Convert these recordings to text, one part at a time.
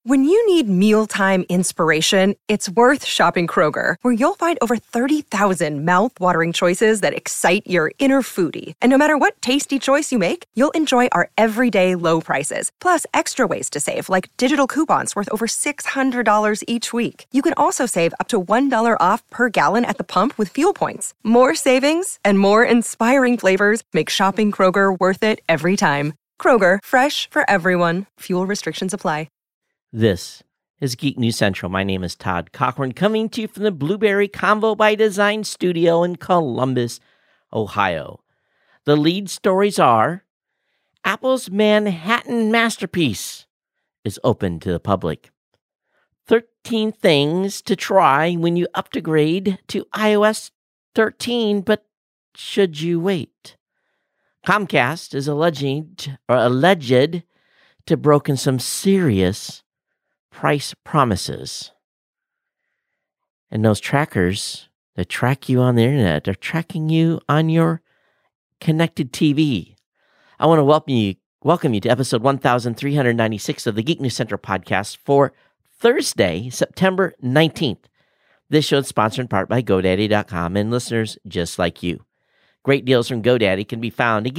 When you need mealtime inspiration, it's worth shopping Kroger, where you'll find over 30,000 mouth-watering choices that excite your inner foodie. And no matter what tasty choice you make, you'll enjoy our everyday low prices, plus extra ways to save, like digital coupons worth over $600 each week. You can also save up to $1 off per gallon at the pump with fuel points. More savings and more inspiring flavors make shopping Kroger worth it every time. Kroger, fresh for everyone. Fuel restrictions apply. This is Geek News Central. My name is Todd Cochran, coming to you from the Blueberry Convo by Design studio in Columbus, Ohio. The lead stories are Apple's Manhattan masterpiece is open to the public. 13 things to try when you upgrade to iOS 13, but should you wait? Comcast is alleged to have broken some serious price promises. And those trackers that track you on the internet are tracking you on your connected TV. I want to welcome you to episode 1396 of the Geek News Central podcast for Thursday, September 19th. This show is sponsored in part by GoDaddy.com and listeners just like you. Great deals from GoDaddy can be found at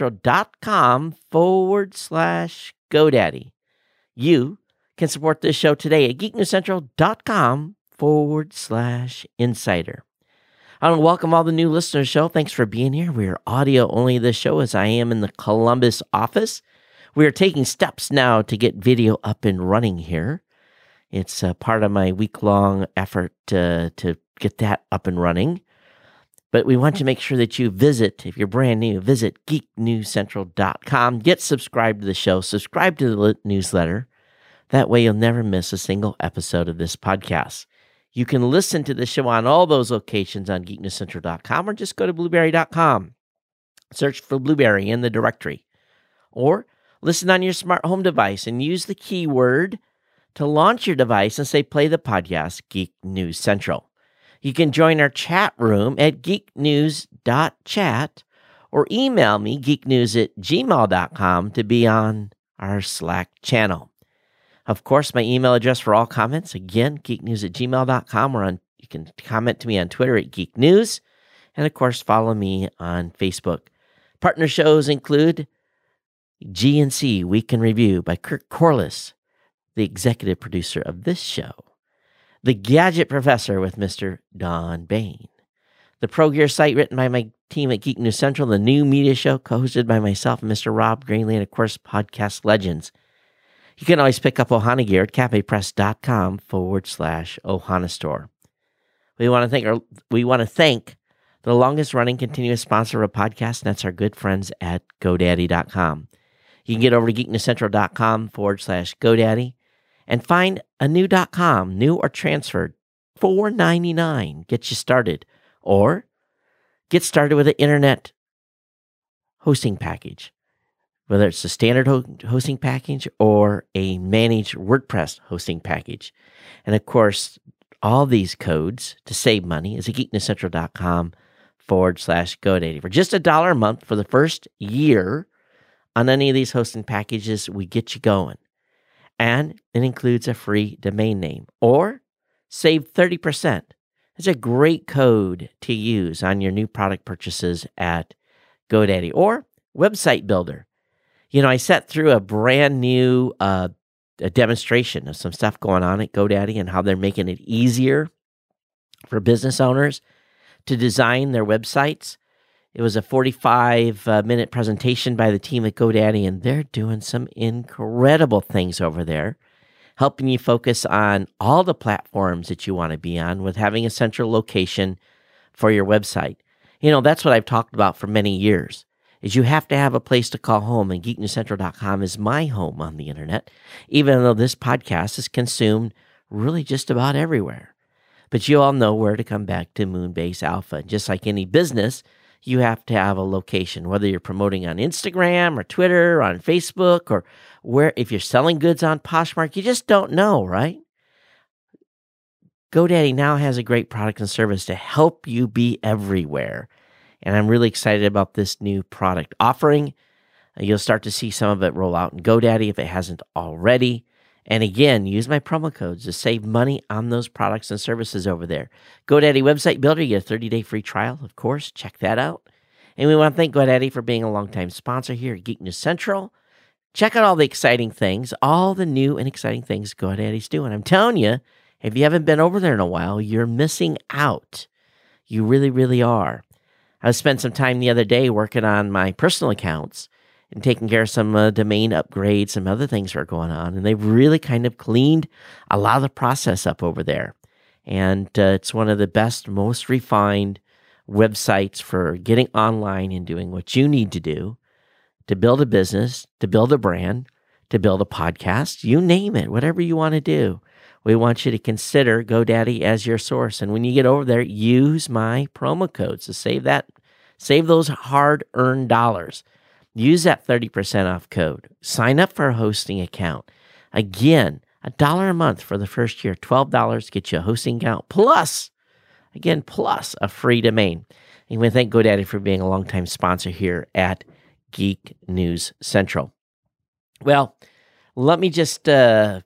geeknewscentral.com/GoDaddy. You can support this show today at geeknewscentral.com/insider. I want to welcome all the new listeners to the show. Thanks for being here. We are audio only this show, as I am in the Columbus office. We are taking steps now to get video up and running here. It's part of my week-long effort to get that up and running. But we want to make sure that you visit, if you're brand new, visit geeknewscentral.com. Get subscribed to the show. Subscribe to the newsletter. That way you'll never miss a single episode of this podcast. You can listen to the show on all those locations on geeknewscentral.com or just go to blueberry.com. Search for Blueberry in the directory. Or listen on your smart home device and use the keyword to launch your device and say, play the podcast, Geek News Central. You can join our chat room at geeknews.chat or email me, geeknews@gmail.com, to be on our Slack channel. Of course, my email address for all comments, again, geeknews@gmail.com, or you can comment to me on Twitter at geeknews, and of course, follow me on Facebook. Partner shows include GNC Week in Review by Kirk Corliss, the executive producer of this show. The Gadget Professor with Mr. Don Bain. The Pro Gear site written by my team at Geek News Central. The New Media Show co-hosted by myself and Mr. Rob Greenlee, and of course, Podcast Legends. You can always pick up Ohana gear at cafepress.com/Ohana store. We want to thank the longest running continuous sponsor of a podcast, and that's our good friends at GoDaddy.com. You can get over to geeknewscentral.com/GoDaddy and find a new .com, new or transferred, $4.99 gets you started. Or get started with an internet hosting package, whether it's a standard hosting package or a managed WordPress hosting package. And of course, all these codes to save money is at geeknewscentral.com/GoDaddy. For just $1 a month for the first year on any of these hosting packages, we get you going. And it includes a free domain name. Or save 30%. It's a great code to use on your new product purchases at GoDaddy. Or Website Builder. You know, I sat through a brand new a demonstration of some stuff going on at GoDaddy and how they're making it easier for business owners to design their websites. It was a 45-minute presentation by the team at GoDaddy, and they're doing some incredible things over there, helping you focus on all the platforms that you want to be on with having a central location for your website. You know, that's what I've talked about for many years. Is you have to have a place to call home, and geeknewscentral.com is my home on the internet, even though this podcast is consumed really just about everywhere. But you all know where to come back to Moonbase Alpha. Just like any business, you have to have a location, whether you're promoting on Instagram or Twitter or on Facebook, or where if you're selling goods on Poshmark, you just don't know, right? GoDaddy now has a great product and service to help you be everywhere. And I'm really excited about this new product offering. You'll start to see some of it roll out in GoDaddy if it hasn't already. And again, use my promo codes to save money on those products and services over there. GoDaddy Website Builder, you get a 30-day free trial, of course. Check that out. And we want to thank GoDaddy for being a longtime sponsor here at Geek News Central. Check out all the exciting things, all the new and exciting things GoDaddy's doing. I'm telling you, if you haven't been over there in a while, you're missing out. You really, really are. I spent some time the other day working on my personal accounts and taking care of some domain upgrades, some other things that are going on. And they've really kind of cleaned a lot of the process up over there. And it's one of the best, most refined websites for getting online and doing what you need to do to build a business, to build a brand, to build a podcast, you name it, whatever you want to do. We want you to consider GoDaddy as your source. And when you get over there, use my promo codes to save those hard-earned dollars. Use that 30% off code. Sign up for a hosting account. Again, $1 a month for the first year. $12 gets you a hosting account plus a free domain. And we thank GoDaddy for being a longtime sponsor here at Geek News Central. Well, let me just kind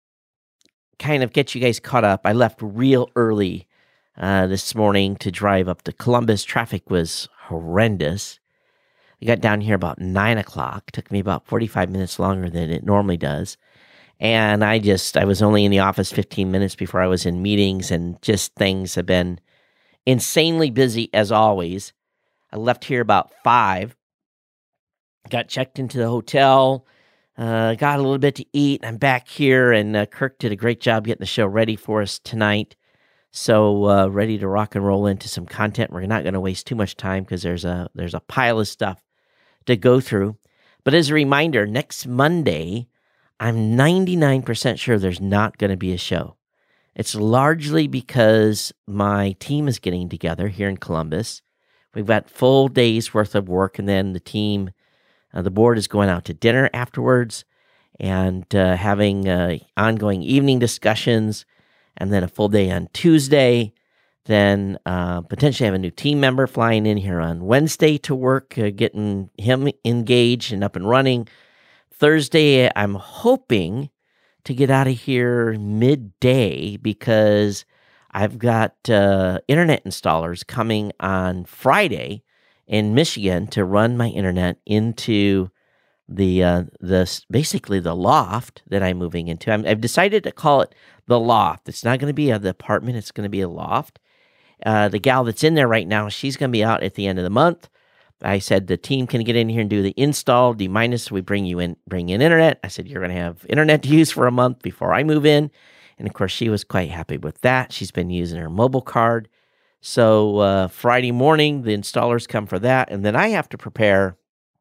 of get you guys caught up. I left real early this morning to drive up to Columbus. Traffic was horrendous. I got down here about 9 o'clock. Took me about 45 minutes longer than it normally does. And I was only in the office 15 minutes before I was in meetings, and just things have been insanely busy as always. I left here about 5. Got checked into the hotel, got a little bit to eat. I'm back here, and Kirk did a great job getting the show ready for us tonight. So ready to rock and roll into some content. We're not going to waste too much time because there's a pile of stuff to go through. But as a reminder, next Monday, I'm 99% sure there's not going to be a show. It's largely because my team is getting together here in Columbus. We've got full days worth of work, and then the team... the board is going out to dinner afterwards and having ongoing evening discussions, and then a full day on Tuesday. Then potentially have a new team member flying in here on Wednesday to work, getting him engaged and up and running. Thursday, I'm hoping to get out of here midday because I've got internet installers coming on Friday in Michigan to run my internet into the basically the loft that I'm moving into. I've decided to call it the loft. It's not going to be the apartment. It's going to be a loft. The gal that's in there right now, she's going to be out at the end of the month. I said the team can get in here and do the install. D-minus, we bring in internet. I said, you're going to have internet to use for a month before I move in. And of course, she was quite happy with that. She's been using her mobile card. So Friday morning, the installers come for that. And then I have to prepare.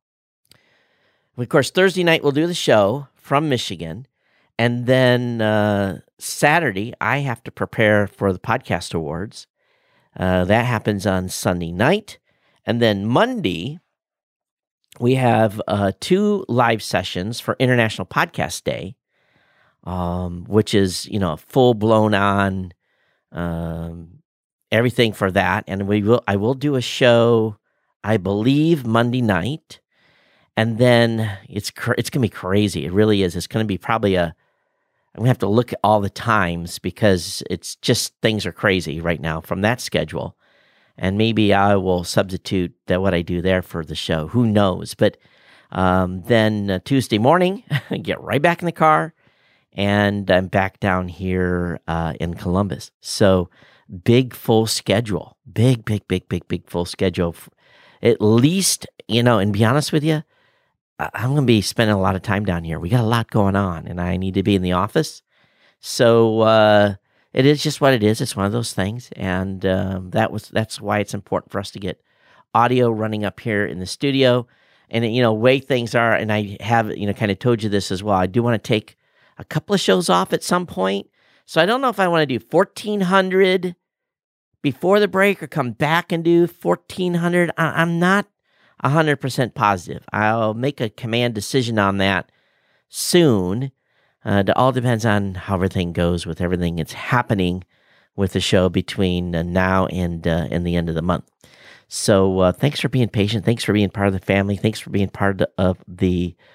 Of course, Thursday night, we'll do the show from Michigan. And then Saturday, I have to prepare for the podcast awards. That happens on Sunday night. And then Monday, we have 2 live sessions for International Podcast Day, which is, full blown on everything for that. And I will do a show, I believe, Monday night. And then it's going to be crazy. It really is. It's going to be probably I'm going to have to look at all the times because it's just things are crazy right now from that schedule. And maybe I will substitute what I do there for the show. Who knows? But then Tuesday morning, I get right back in the car, and I'm back down here in Columbus. So big, full schedule. Big full schedule. At least, and be honest with you, I'm going to be spending a lot of time down here. We got a lot going on, and I need to be in the office. So it is just what it is. It's one of those things, and that's why it's important for us to get audio running up here in the studio. And way things are, and I have kind of told you this as well. I do want to take a couple of shows off at some point, so I don't know if I want to do 1400 before the break or come back and do 1400. I'm not 100% positive. I'll make a command decision on that soon. It all depends on how everything goes with everything that's happening with the show between now and the end of the month. So thanks for being patient. Thanks for being part of the family. Thanks for being part of the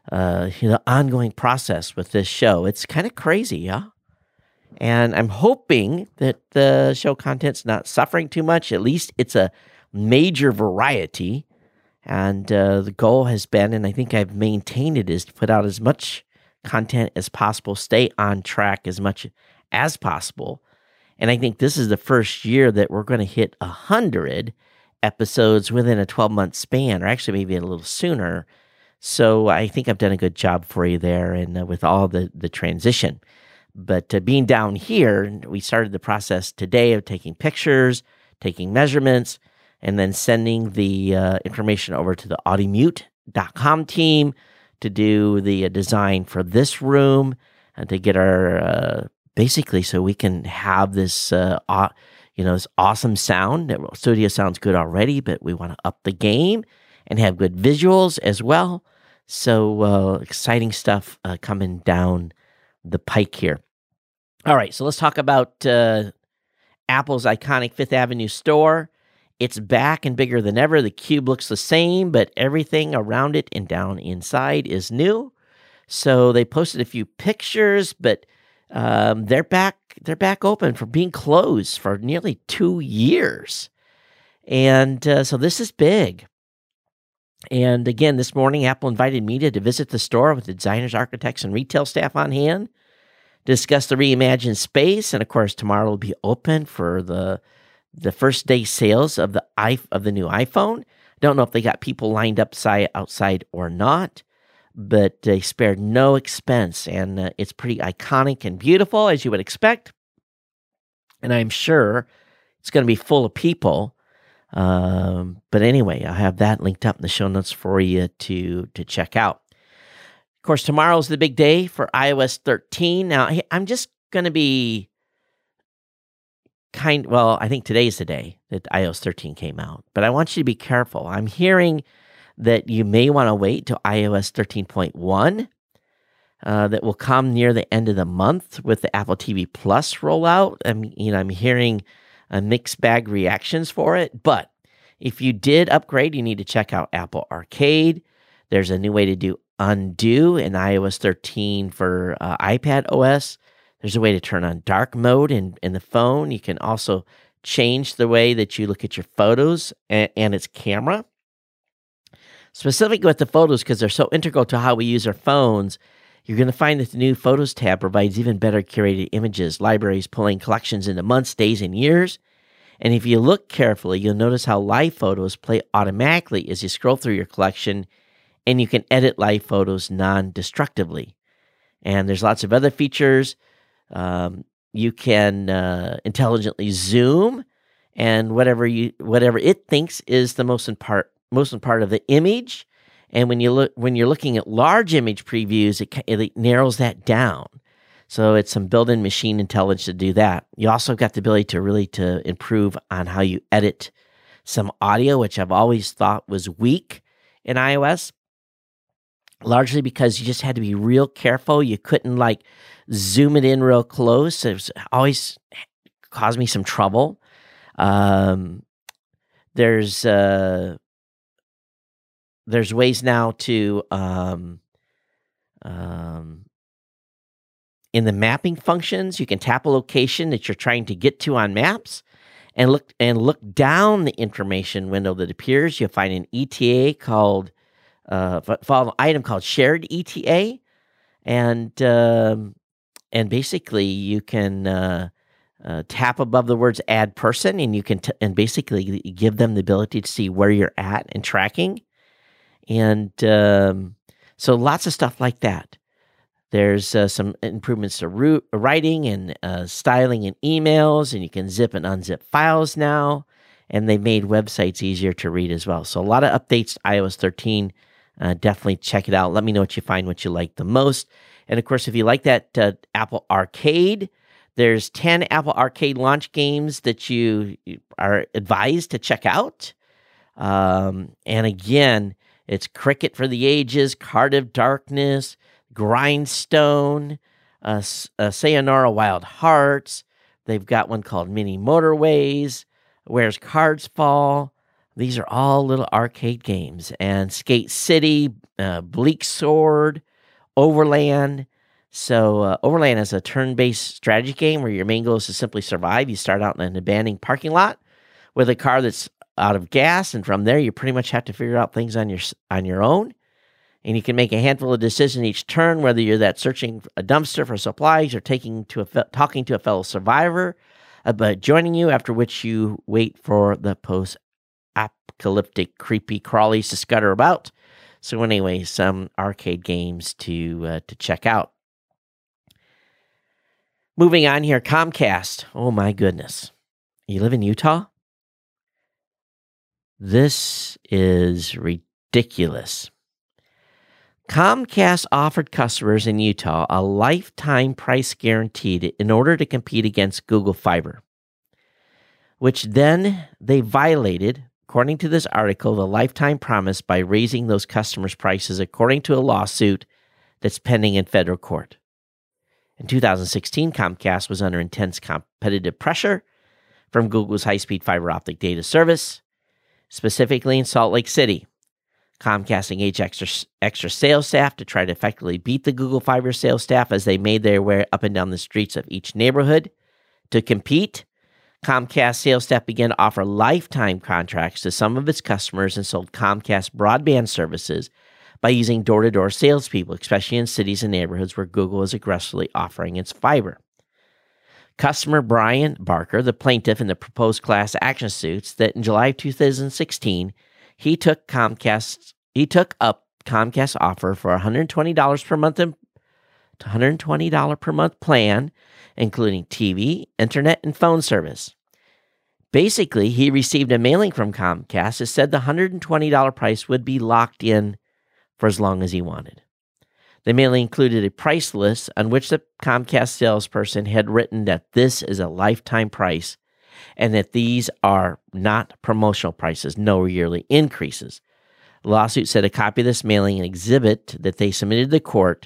ongoing process with this show. It's kind of crazy, yeah? And I'm hoping that the show content's not suffering too much. At least it's a major variety. And the goal has been, and I think I've maintained it, is to put out as much content as possible, stay on track as much as possible. And I think this is the first year that we're going to hit 100 episodes within a 12-month span, or actually maybe a little sooner. So I think I've done a good job for you there, and with all the transition. But being down here, we started the process today of taking pictures, taking measurements, and then sending the information over to the audimute.com team to do the design for this room and to get our, basically so we can have this, this awesome sound. Studio sounds good already, but we want to up the game and have good visuals as well. So exciting stuff coming down the pike here. All right, so let's talk about Apple's iconic Fifth Avenue store. It's back and bigger than ever. The cube looks the same, but everything around it and down inside is new. So they posted a few pictures, but they're back open for being closed for nearly 2 years. And so this is big. And again, this morning, Apple invited media to visit the store with the designers, architects, and retail staff on hand, discuss the reimagined space. And of course, tomorrow will be open for the first day sales of the new iPhone. Don't know if they got people lined up outside or not, but they spared no expense. And it's pretty iconic and beautiful, as you would expect. And I'm sure it's going to be full of people. But anyway, I'll have that linked up in the show notes for you to check out. Of course, tomorrow's the big day for iOS 13. Now, I'm just going to be I think today's the day that iOS 13 came out. But I want you to be careful. I'm hearing that you may want to wait till iOS 13.1 that will come near the end of the month with the Apple TV Plus rollout. I'm hearing mixed bag reactions for it. But if you did upgrade, you need to check out Apple Arcade. There's a new way to do undo in iOS 13 for iPad OS. There's a way to turn on dark mode in the phone. You can also change the way that you look at your photos and its camera. Specifically with the photos, because they're so integral to how we use our phones, you're going to find that the new Photos tab provides even better curated images, libraries pulling collections into months, days, and years. And if you look carefully, you'll notice how live photos play automatically as you scroll through your collection, and you can edit live photos non-destructively. And there's lots of other features. You can intelligently zoom, and whatever it thinks is the most important part of the image. And when you're looking at large image previews, it narrows that down. So it's some built-in machine intelligence to do that. You also got the ability to improve on how you edit some audio, which I've always thought was weak in iOS, largely because you just had to be real careful. You couldn't zoom it in real close. It was always caused me some trouble. There's ways now to in the mapping functions, you can tap a location that you're trying to get to on maps and look down the information window that appears. You'll find an ETA called follow an item called shared ETA, and basically you can tap above the words add person, and you can and basically give them the ability to see where you're at and tracking. And so lots of stuff like that. There's some improvements to writing and styling in emails, and you can zip and unzip files now. And they made websites easier to read as well. So a lot of updates to iOS 13. Definitely check it out. Let me know what you find, what you like the most. And of course, if you like that Apple Arcade, there's 10 Apple Arcade launch games that you are advised to check out. And again, it's Cricket for the Ages, Card of Darkness, Grindstone, Sayonara Wild Hearts. They've got one called Mini Motorways, Where's Cards Fall, These are all little arcade games. And Skate City, Bleak Sword, Overland. So Overland is a turn-based strategy game where your main goal is to simply survive. You start out in an abandoned parking lot with a car that's out of gas, and from there you pretty much have to figure out things on your own. And you can make a handful of decisions each turn, whether you're that searching a dumpster for supplies or talking to a fellow survivor about joining you, after which you wait for the post-apocalyptic creepy crawlies to scutter about. So anyway, some arcade games to check out. Moving on here, Comcast. Oh my goodness. You live in Utah? This is ridiculous. Comcast offered customers in Utah a lifetime price guarantee in order to compete against Google Fiber, which then they violated, according to this article, the lifetime promise by raising those customers' prices according to a lawsuit that's pending in federal court. In 2016, Comcast was under intense competitive pressure from Google's high-speed fiber optic data service, specifically in Salt Lake City. Comcast engaged extra sales staff to try to effectively beat the Google Fiber sales staff as they made their way up and down the streets of each neighborhood. To compete, Comcast sales staff began to offer lifetime contracts to some of its customers and sold Comcast broadband services by using door-to-door salespeople, especially in cities and neighborhoods where Google is aggressively offering its fiber. Customer Brian Barker, the plaintiff in the proposed class action suits, that in July of 2016, he took up Comcast's offer for $120 per month to $120 per month plan, including TV, internet, and phone service. Basically, he received a mailing from Comcast that said the $120 price would be locked in for as long as he wanted. The mailing included a price list on which the Comcast salesperson had written that this is a lifetime price and that these are not promotional prices, no yearly increases. The lawsuit said a copy of this mailing and exhibit that they submitted to the court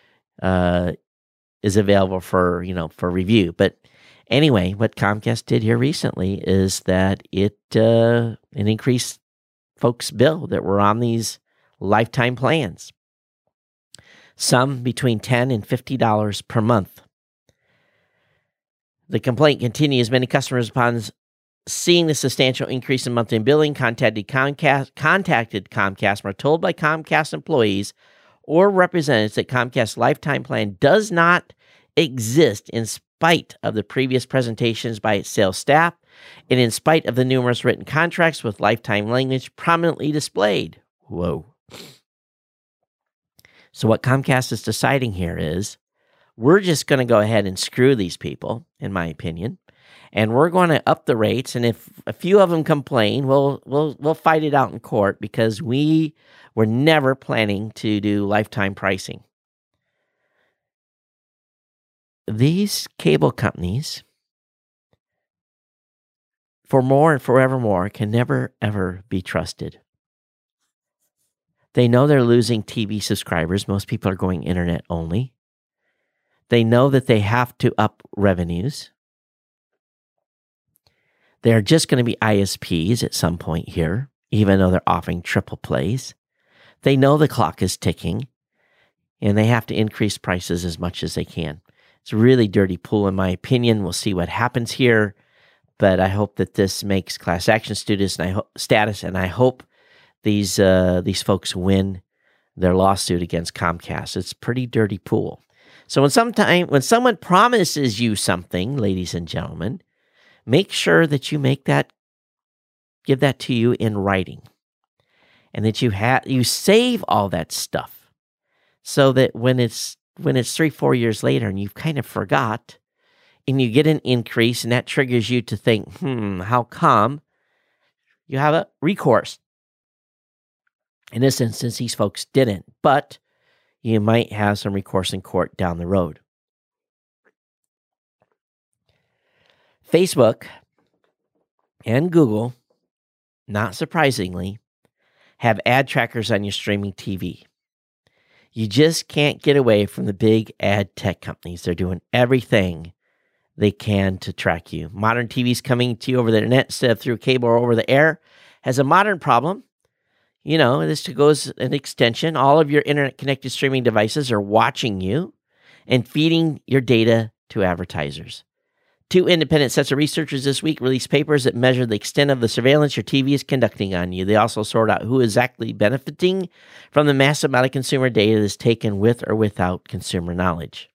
is available for review. But anyway, what Comcast did here recently is that it increased folks' bill that were on these lifetime plans, some between $10 and $50 per month. The complaint continues. Many customers, upon seeing the substantial increase in monthly billing, contacted Comcast, were told by Comcast employees or representatives that Comcast's lifetime plan does not exist in spite of the previous presentations by its sales staff and in spite of the numerous written contracts with lifetime language prominently displayed. Whoa. So what Comcast is deciding here is, we're just going to go ahead and screw these people, in my opinion, and we're going to up the rates. And if a few of them complain, we'll fight it out in court because we were never planning to do lifetime pricing. These cable companies, for more and forevermore, can never, ever be trusted. They know they're losing TV subscribers. Most people are going internet only. They know that they have to up revenues. They're just going to be ISPs at some point here, even though they're offering triple plays. They know the clock is ticking, and they have to increase prices as much as they can. It's a really dirty pool, in my opinion. We'll see what happens here, but I hope that this makes class action status, and I hope these folks win their lawsuit against Comcast. It's a pretty dirty pool. So when someone promises you something, ladies and gentlemen, make sure that you give that to you in writing, and that you save all that stuff, so that when it's 3-4 years later and you've kind of forgot, and you get an increase, and that triggers you to think, how come? You have a recourse. In this instance, these folks didn't, but you might have some recourse in court down the road. Facebook and Google, not surprisingly, have ad trackers on your streaming TV. You just can't get away from the big ad tech companies. They're doing everything they can to track you. Modern TVs coming to you over the internet instead of through cable or over the air has a modern problem. This goes an extension. All of your internet-connected streaming devices are watching you and feeding your data to advertisers. 2 independent sets of researchers this week released papers that measure the extent of the surveillance your TV is conducting on you. They also sort out who is exactly benefiting from the massive amount of consumer data that's taken with or without consumer knowledge.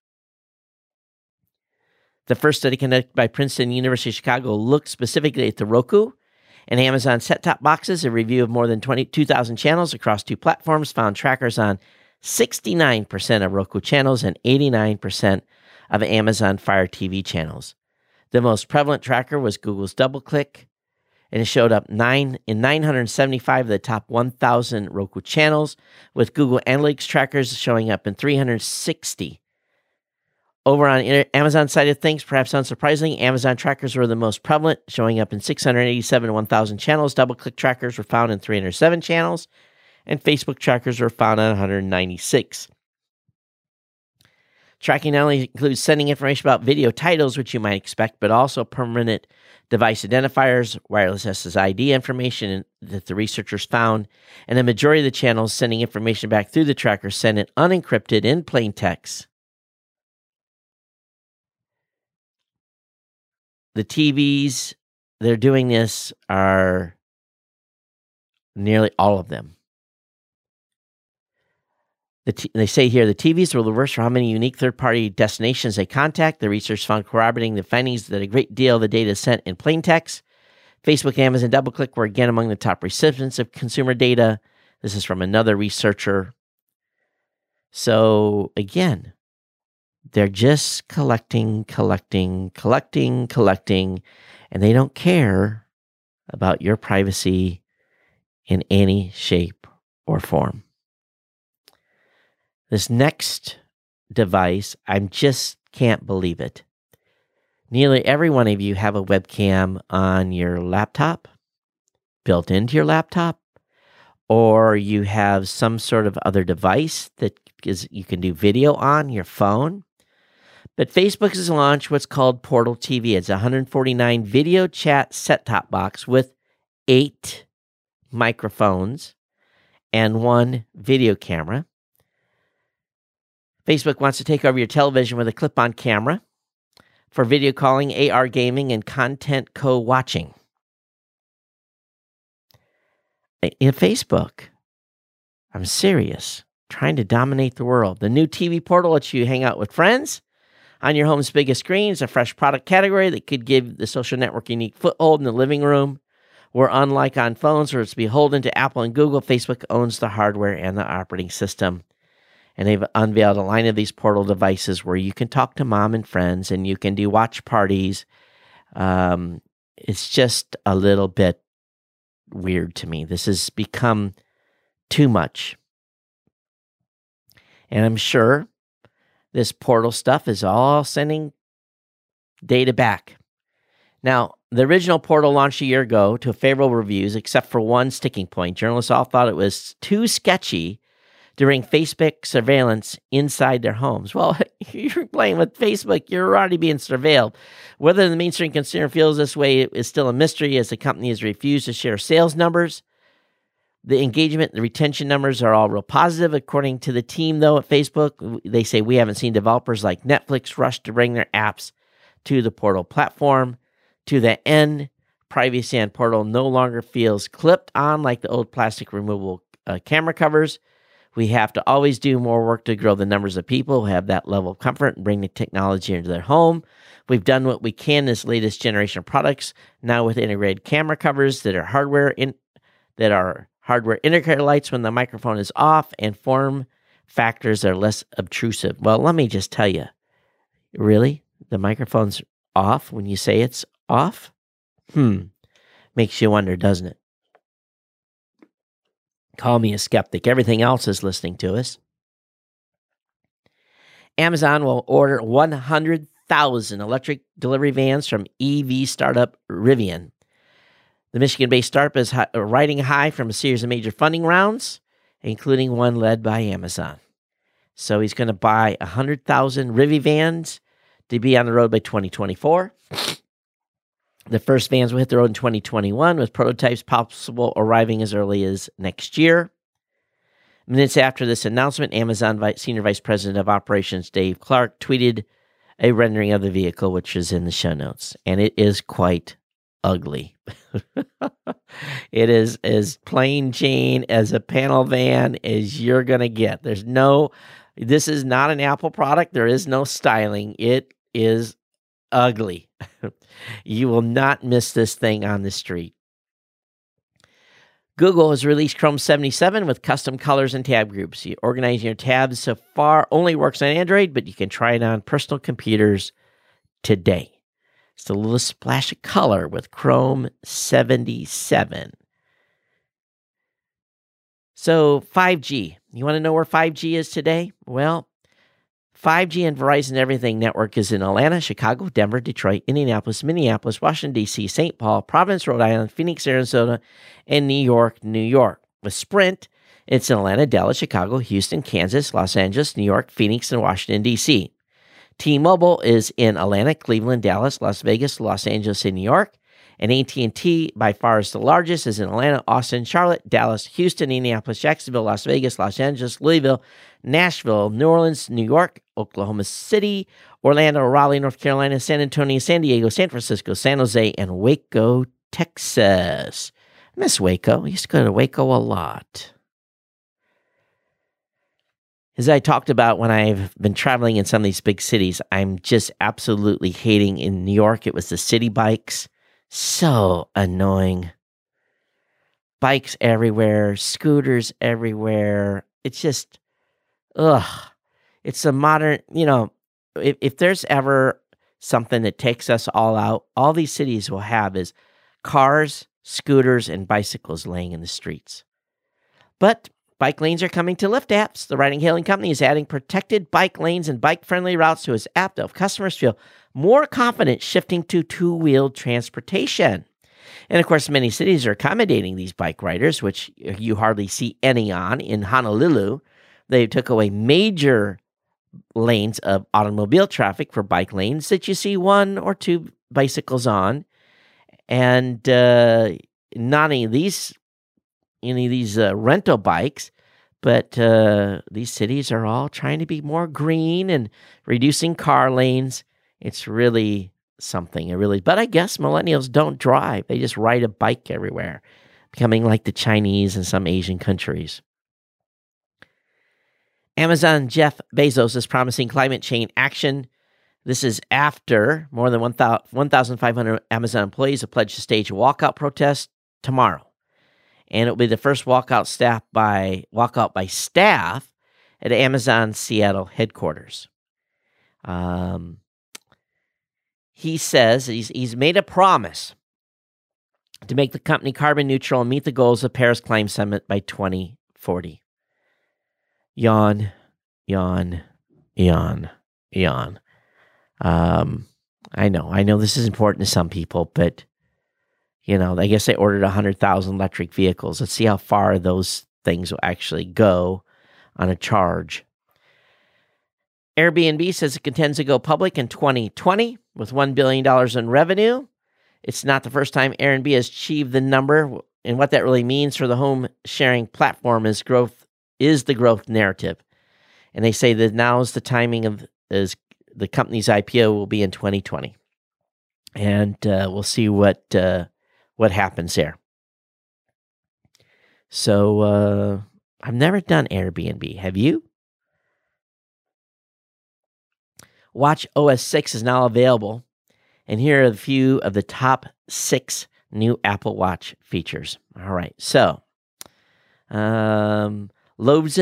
The first study conducted by Princeton and University of Chicago looked specifically at the Roku and Amazon set-top boxes. A review of more than 22,000 channels across 2 platforms found trackers on 69% of Roku channels and 89% of Amazon Fire TV channels. The most prevalent tracker was Google's DoubleClick, and it showed up in 975 of the top 1,000 Roku channels, with Google Analytics trackers showing up in 360. Over on Amazon side of things, perhaps unsurprisingly, Amazon trackers were the most prevalent, showing up in 687 of 1,000 channels. DoubleClick trackers were found in 307 channels, and Facebook trackers were found on 196. Tracking not only includes sending information about video titles, which you might expect, but also permanent device identifiers, wireless SSID information that the researchers found, and the majority of the channels sending information back through the tracker send it unencrypted in plain text. The TVs that are doing this are nearly all of them. They say here the TVs were the worst for how many unique third-party destinations they contact. The research found corroborating the findings that a great deal of the data is sent in plain text. Facebook, Amazon, DoubleClick were again among the top recipients of consumer data. This is from another researcher. So again, they're just collecting, and they don't care about your privacy in any shape or form. This next device, I just can't believe it. Nearly every one of you have a webcam on your laptop, built into your laptop, or you have some sort of other device that you can do video on your phone. But Facebook has launched what's called Portal TV. It's a 149 video chat set-top box with 8 microphones and 1 video camera. Facebook wants to take over your television with a clip-on camera for video calling, AR gaming, and content co-watching. In Facebook, I'm serious, trying to dominate the world. The new TV Portal lets you hang out with friends on your home's biggest screen. It's a fresh product category that could give the social network a unique foothold in the living room, where unlike on phones where it's beholden to Apple and Google, Facebook owns the hardware and the operating system. And they've unveiled a line of these Portal devices where you can talk to mom and friends and you can do watch parties. It's just a little bit weird to me. This has become too much. And I'm sure this Portal stuff is all sending data back. Now, the original Portal launched a year ago to favorable reviews, except for one sticking point. Journalists all thought it was too sketchy to bring Facebook surveillance inside their homes. Well, you're playing with Facebook. You're already being surveilled. Whether the mainstream consumer feels this way is still a mystery, as the company has refused to share sales numbers. The engagement, the retention numbers are all real positive. According to the team, though, at Facebook, they say we haven't seen developers like Netflix rush to bring their apps to the Portal platform. To that end, privacy on Portal no longer feels clipped on like the old plastic removable camera covers. We have to always do more work to grow the numbers of people who have that level of comfort and bring the technology into their home. We've done what we can in this latest generation of products, now with integrated camera covers that are hardware indicator lights when the microphone is off, and form factors that are less obtrusive. Well, let me just tell you, really? The microphone's off when you say it's off? Makes you wonder, doesn't it? Call me a skeptic. Everything else is listening to us. Amazon will order 100,000 electric delivery vans from EV startup Rivian. The Michigan-based startup is riding high from a series of major funding rounds, including one led by Amazon. So he's going to buy 100,000 Rivi vans to be on the road by 2024. The first vans will hit the road in 2021, with prototypes possible arriving as early as next year. Minutes after this announcement, Amazon Senior Vice President of Operations Dave Clark tweeted a rendering of the vehicle, which is in the show notes, and it is quite ugly. It is as plain Jane as a panel van as you're going to get. This is not an Apple product. There is no styling. It is ugly. You will not miss this thing on the street. Google has released Chrome 77 with custom colors and tab groups. Organizing your tabs so far only works on Android, but you can try it on personal computers today. It's a little splash of color with Chrome 77. So 5G. You want to know where 5G is today? Well, 5G and Verizon Everything Network is in Atlanta, Chicago, Denver, Detroit, Indianapolis, Minneapolis, Washington, D.C., St. Paul, Providence, Rhode Island, Phoenix, Arizona, and New York, New York. With Sprint, it's in Atlanta, Dallas, Chicago, Houston, Kansas, Los Angeles, New York, Phoenix, and Washington, D.C. T-Mobile is in Atlanta, Cleveland, Dallas, Las Vegas, Los Angeles, and New York. And AT&T, by far is the largest, is in Atlanta, Austin, Charlotte, Dallas, Houston, Indianapolis, Jacksonville, Las Vegas, Los Angeles, Louisville, Nashville, New Orleans, New York, Oklahoma City, Orlando, Raleigh, North Carolina, San Antonio, San Diego, San Francisco, San Jose, and Waco, Texas. I miss Waco. I used to go to Waco a lot. As I talked about when I've been traveling in some of these big cities, I'm just absolutely hating. In New York, it was the city bikes. So annoying. Bikes everywhere, scooters everywhere. It's just, It's a modern, if there's ever something that takes us all out, all these cities will have is cars, scooters, and bicycles laying in the streets. But bike lanes are coming to Lyft apps. The ride-hailing company is adding protected bike lanes and bike-friendly routes to its app to help customers feel more confident shifting to two-wheeled transportation. And of course, many cities are accommodating these bike riders, which you hardly see any on. In Honolulu, they took away major lanes of automobile traffic for bike lanes that you see one or two bicycles on. And not any of these rental bikes, but these cities are all trying to be more green and reducing car lanes. It's really something. But I guess millennials don't drive. They just ride a bike everywhere, becoming like the Chinese and some Asian countries. Amazon Jeff Bezos is promising climate change action. This is after more than 1,500 Amazon employees have pledged to stage a walkout protest tomorrow. And it'll be the first walkout by staff at Amazon Seattle headquarters. He says he's made a promise to make the company carbon neutral and meet the goals of Paris Climate Summit by 2040. Yawn, yawn, yawn, yawn. I know this is important to some people, but I guess they ordered 100,000 electric vehicles. Let's see how far those things will actually go on a charge. Airbnb says it intends to go public in 2020 with $1 billion in revenue. It's not the first time Airbnb has achieved the number, and what that really means for the home sharing platform is the growth narrative. And they say that now is the timing of the company's IPO will be in 2020. And we'll see what happens there. So I've never done Airbnb. Have you? Watch OS 6 is now available. And here are a few of the top 6 new Apple Watch features. All right. So loads,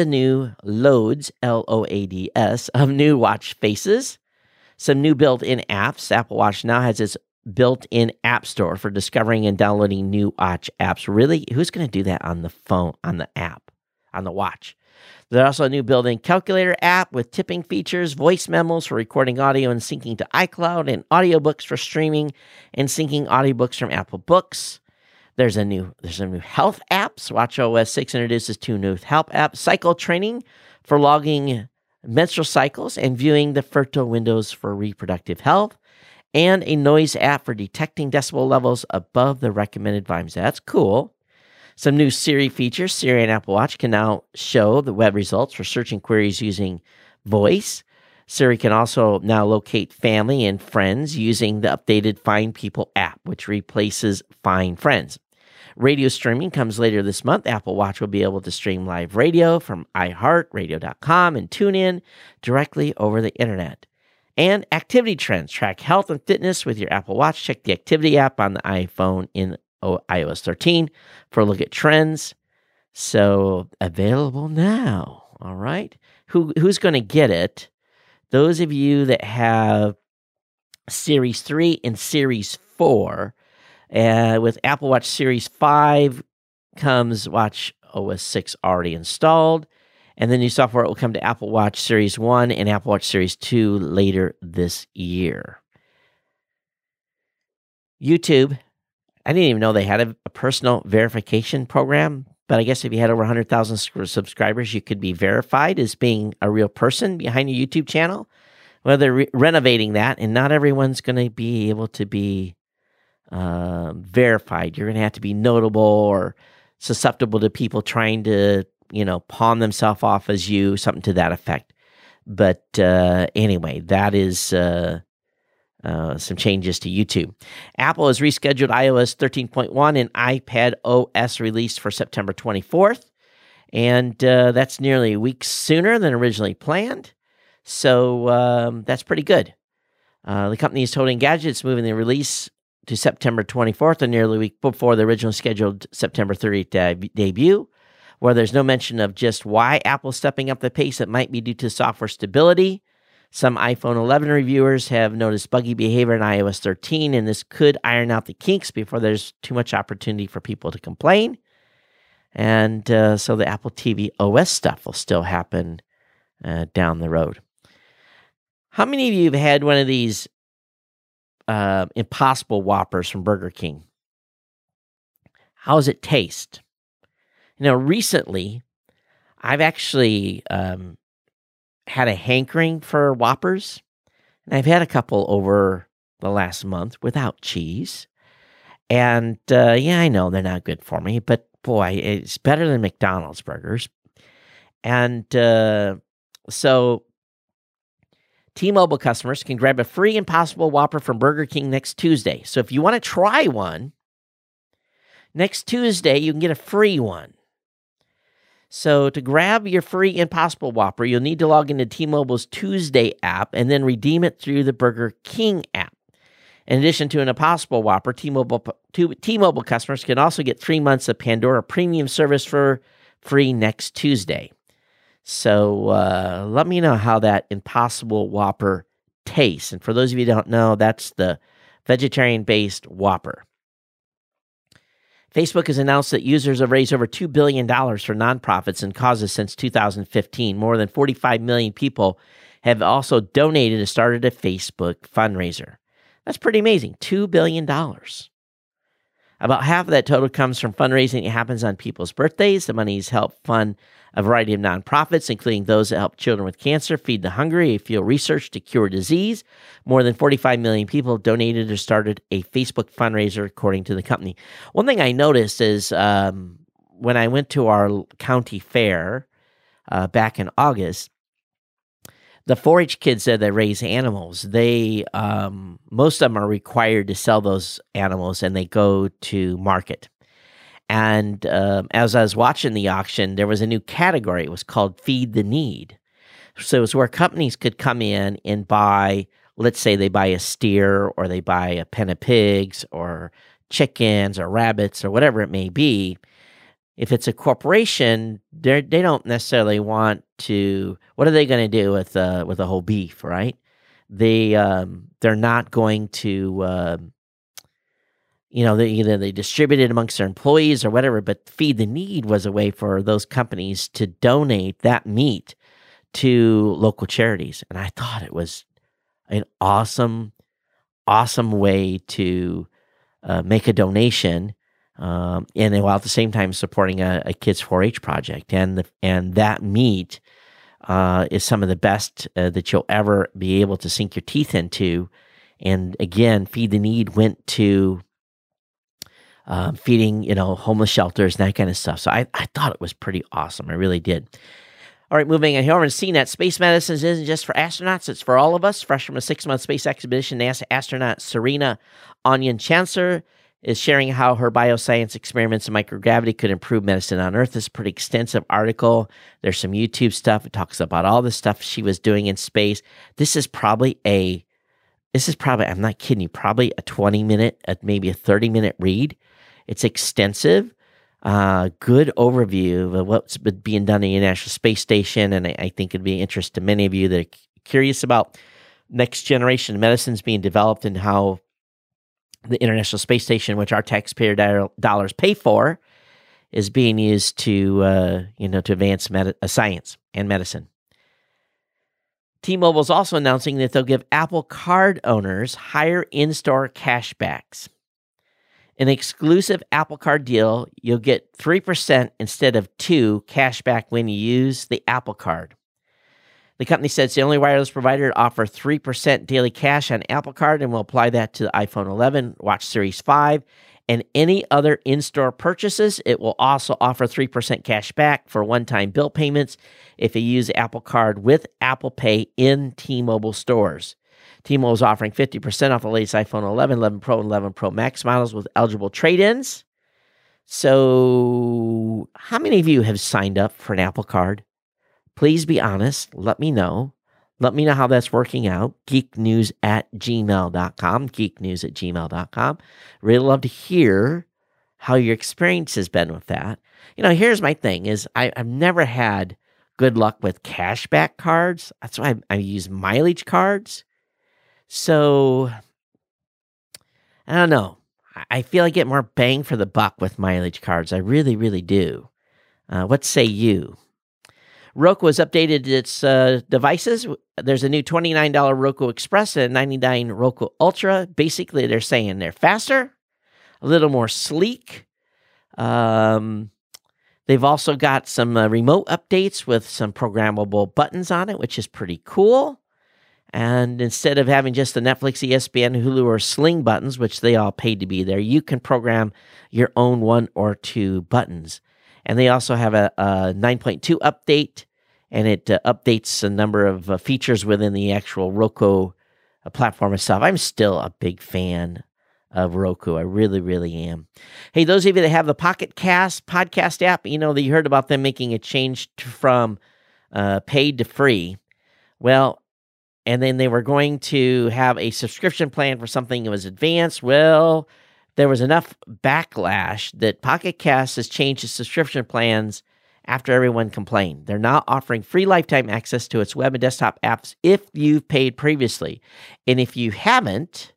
L-O-A-D-S, of new watch faces. Some new built-in apps. Apple Watch now has its built-in app store for discovering and downloading new watch apps. Really? Who's going to do that on the phone, on the app, on the watch? There's also a new built-in calculator app with tipping features, voice memos for recording audio and syncing to iCloud, and audiobooks for streaming and syncing audiobooks from Apple Books. There's a new health apps. WatchOS 6 introduces 2 new health apps: cycle training for logging menstrual cycles and viewing the fertile windows for reproductive health, and a noise app for detecting decibel levels above the recommended volumes. That's cool. Some new Siri features. Siri and Apple Watch can now show the web results for searching queries using voice. Siri can also now locate family and friends using the updated Find People app, which replaces Find Friends. Radio streaming comes later this month. Apple Watch will be able to stream live radio from iHeart, radio.com, and TuneIn directly over the internet. And activity trends. Track health and fitness with your Apple Watch. Check the activity app on the iPhone in iOS 13 for a look at trends. So available now. All right. Who's going to get it? Those of you that have Series 3 and Series 4, with Apple Watch Series 5 comes Watch OS 6 already installed, and the new software will come to Apple Watch Series 1 and Apple Watch Series 2 later this year. YouTube, I didn't even know they had a personal verification program, but I guess if you had over 100,000 subscribers, you could be verified as being a real person behind your YouTube channel. Well, they're renovating that, and not everyone's going to be able to be verified. You're going to have to be notable or susceptible to people trying to, pawn themselves off as you, something to that effect. But anyway, that is some changes to YouTube. Apple has rescheduled iOS 13.1 and iPad OS release for September 24th, and that's nearly a week sooner than originally planned. So that's pretty good. The company is told Engadget it's moving the release to September 24th, a nearly week before the originally scheduled September 30th debut, where there's no mention of just why Apple's stepping up the pace. It might be due to software stability. Some iPhone 11 reviewers have noticed buggy behavior in iOS 13, and this could iron out the kinks before there's too much opportunity for people to complain. And so the Apple TV OS stuff will still happen down the road. How many of you have had one of these Impossible Whoppers from Burger King? How does it taste? Recently, I've actually had a hankering for Whoppers, and I've had a couple over the last month without cheese. And I know they're not good for me, but boy, it's better than McDonald's burgers. And so T-Mobile customers can grab a free Impossible Whopper from Burger King next Tuesday. So if you want to try one, next Tuesday you can get a free one. So to grab your free Impossible Whopper, you'll need to log into T-Mobile's Tuesday app and then redeem it through the Burger King app. In addition to an Impossible Whopper, T-Mobile customers can also get 3 months of Pandora Premium service for free next Tuesday. So let me know how that Impossible Whopper tastes. And for those of you who don't know, that's the vegetarian-based Whopper. Facebook has announced that users have raised over $2 billion for nonprofits and causes since 2015. More than 45 million people have also donated and started a Facebook fundraiser. That's pretty amazing, $2 billion. About half of that total comes from fundraising. It happens on people's birthdays. The money's helped fund a variety of nonprofits, including those that help children with cancer, Feed the Hungry, field research to cure disease. More than 45 million people donated or started a Facebook fundraiser, according to the company. One thing I noticed is when I went to our county fair back in August, the 4-H kids that raise animals, they most of them are required to sell those animals, and they go to market. And as I was watching the auction, there was a new category. It was called Feed the Need. So it was where companies could come in and buy, let's say they buy a steer, or they buy a pen of pigs, or chickens, or rabbits, or whatever it may be. If it's a corporation, they don't necessarily want to. What are they going to do with a whole beef, right? They're not going to. Either they distribute it amongst their employees or whatever. But Feed the Need was a way for those companies to donate that meat to local charities, and I thought it was an awesome way to make a donation. And while at the same time supporting a kids 4-H project, and that meat is some of the best that you'll ever be able to sink your teeth into, And again, Feed the Need went to feeding, homeless shelters and that kind of stuff. So I thought it was pretty awesome. I really did. All right, moving on here over to CNET. Space medicine isn't just for astronauts, it's for all of us. Fresh from a 6-month space expedition, NASA astronaut Serena Onyen-Chancellor is sharing how her bioscience experiments in microgravity could improve medicine on Earth. It's a pretty extensive article. There's some YouTube stuff. It talks about all the stuff she was doing in space. This is probably, I'm not kidding you, probably a 20-minute, maybe a 30-minute read. It's extensive. Good overview of what's being done in the International Space Station, and I think it'd be of interest to many of you that are curious about next generation medicines being developed and how the International Space Station, which our taxpayer dollars pay for, is being used to advance science and medicine. T-Mobile is also announcing that they'll give Apple Card owners higher in-store cashbacks. An exclusive Apple Card deal, you'll get 3% instead of 2% cash back when you use the Apple Card. The company said it's the only wireless provider to offer 3% daily cash on Apple Card and will apply that to the iPhone 11, Watch Series 5, and any other in-store purchases. It will also offer 3% cash back for one-time bill payments if you use the Apple Card with Apple Pay in T-Mobile stores. T-Mobile is offering 50% off the latest iPhone 11, 11 Pro, and 11 Pro Max models with eligible trade-ins. So, how many of you have signed up for an Apple Card? Please be honest. Let me know. Let me know how that's working out. geeknews@gmail.com. geeknews@gmail.com. Really love to hear how your experience has been with that. Here's my thing is I've never had good luck with cashback cards. That's why I use mileage cards. So, I don't know. I feel I get more bang for the buck with mileage cards. I really, really do. What say you? Roku has updated its devices. There's a new $29 Roku Express and a $99 Roku Ultra. Basically, they're saying they're faster, a little more sleek. They've also got some remote updates with some programmable buttons on it, which is pretty cool. And instead of having just the Netflix, ESPN, Hulu, or Sling buttons, which they all paid to be there, you can program your own 1 or 2 buttons. And they also have a 9.2 update, and it updates a number of features within the actual Roku platform itself. I'm still a big fan of Roku. I really, really am. Hey, those of you that have the Pocket Cast podcast app, that you heard about them making a change from paid to free. Well, and then they were going to have a subscription plan for something that was advanced. Well, there was enough backlash that Pocket Cast has changed its subscription plans after everyone complained. They're now offering free lifetime access to its web and desktop apps if you've paid previously. And if you haven't,